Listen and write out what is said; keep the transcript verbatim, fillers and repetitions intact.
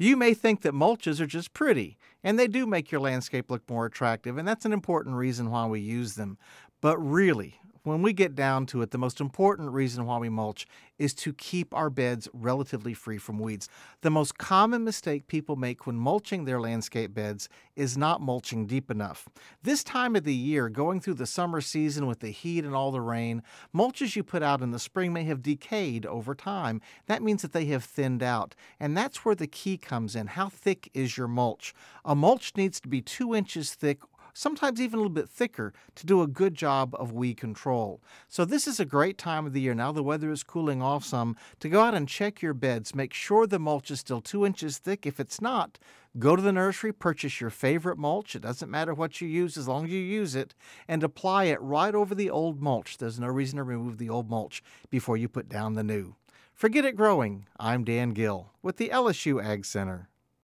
You may think that mulches are just pretty, and they do make your landscape look more attractive, and that's an important reason why we use them. But really, when we get down to it, the most important reason why we mulch is to keep our beds relatively free from weeds. The most common mistake people make when mulching their landscape beds is not mulching deep enough. This time of the year, going through the summer season with the heat and all the rain, mulches you put out in the spring may have decayed over time. That means that they have thinned out, and that's where the key comes in. How thick is your mulch? A mulch needs to be two inches thick, sometimes even a little bit thicker, to do a good job of weed control. So this is a great time of the year, now the weather is cooling off some, to go out and check your beds. Make sure the mulch is still two inches thick. If it's not, go to the nursery, purchase your favorite mulch. It doesn't matter what you use as long as you use it, and apply it right over the old mulch. There's no reason to remove the old mulch before you put down the new. For Get It Growing, I'm Dan Gill with the L S U Ag Center.